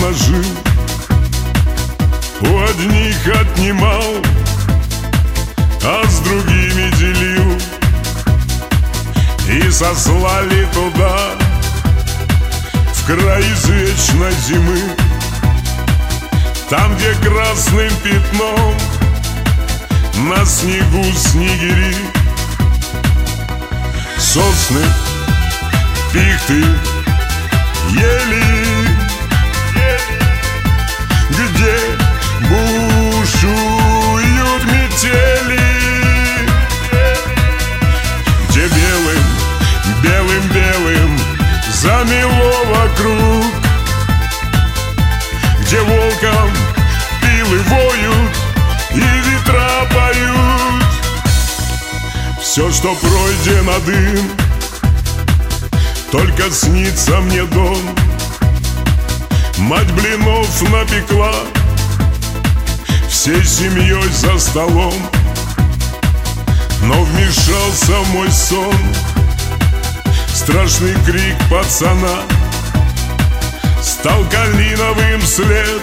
беззаботно жил, у одних отнимал, а с другими делил. И сослали туда, в край извечной зимы, там, где красным пятном на снегу снегири. Сосны, пихты, ели, где бушуют метели, где белым замело вокруг, где волком пилы воют и ветра поют. Все, что пройдено дым, только снится мне дом. Мать блинов напекла, всей семьей за столом. Но вмешался в мой сон страшный крик пацана. Стал калиновым след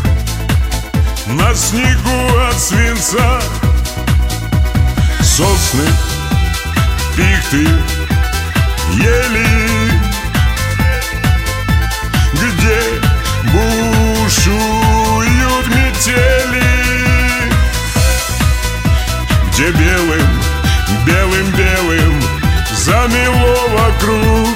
на снегу от свинца. Сосны, пихты, ели, где бушуют метели, где белым замело вокруг,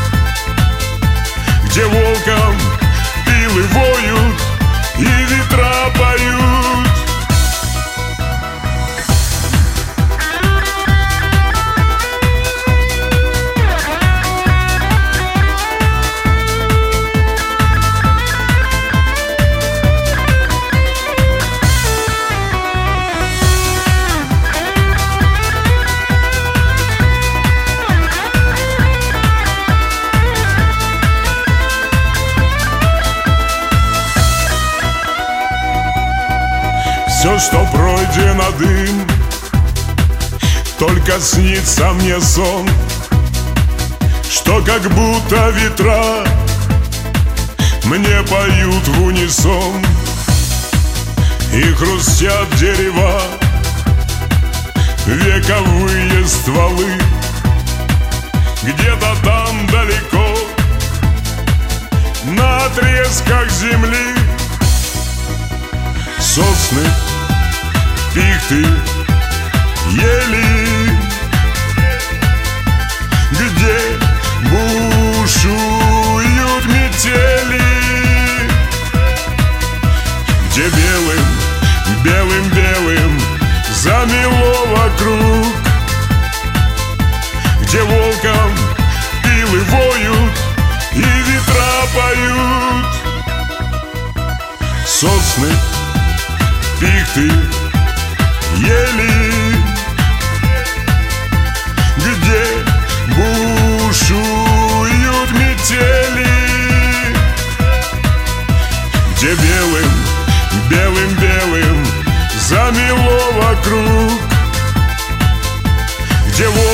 где волком пилы воют и ветра поют. Все, что пройдено дым, только снится мне сон, что как будто ветра мне поют в унисон. И хрустят дерева, вековые стволы, где-то там далеко на отрезках земли. Сосны, пихты, ели, где бушуют метели, где белым замело вокруг, где волком пилы воют и ветра поют. Сосны, пихты, ели, где бушуют метели, где белым замело вокруг, где